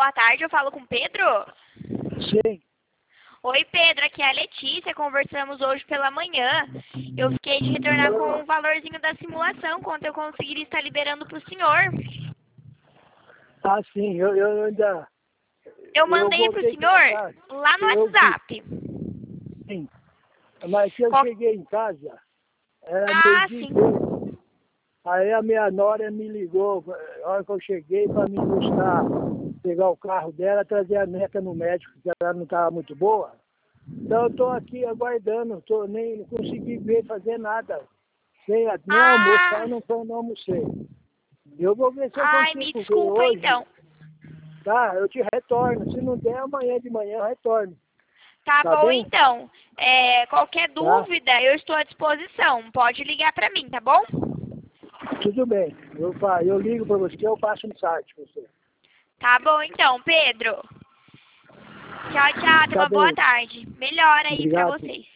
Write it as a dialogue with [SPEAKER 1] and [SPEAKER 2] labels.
[SPEAKER 1] boa tarde, eu falo com o Pedro?
[SPEAKER 2] Sim.
[SPEAKER 1] Oi, Pedro, aqui é a Letícia, conversamos hoje pela manhã. Eu fiquei de retornar com o valorzinho da simulação, quanto eu conseguiria estar liberando para o senhor.
[SPEAKER 2] Ah, sim, eu ainda...
[SPEAKER 1] Eu mandei para o senhor lá no WhatsApp.
[SPEAKER 2] Sim, mas que eu cheguei em casa, era meio-dia e
[SPEAKER 1] sim.
[SPEAKER 2] meia. Aí a minha nora me ligou, a hora que eu cheguei, para me buscar, pegar o carro dela, trazer a neta no médico, que ela não estava muito boa. Então eu estou aqui aguardando, nem consegui ver fazer nada. Nem almoçar, não almocei. Eu vou ver se eu consigo.
[SPEAKER 1] Me desculpa
[SPEAKER 2] hoje,
[SPEAKER 1] então.
[SPEAKER 2] Tá, eu te retorno. Se não der, amanhã de manhã eu retorno.
[SPEAKER 1] Tá bom
[SPEAKER 2] bem?
[SPEAKER 1] então. Qualquer dúvida, eu estou à disposição. Pode ligar para mim, tá bom?
[SPEAKER 2] Tudo bem. Eu ligo para você, eu passo no site pra você.
[SPEAKER 1] Tá bom então, Pedro. Tchau, tchau. Tenha uma boa tarde. Melhora aí para vocês.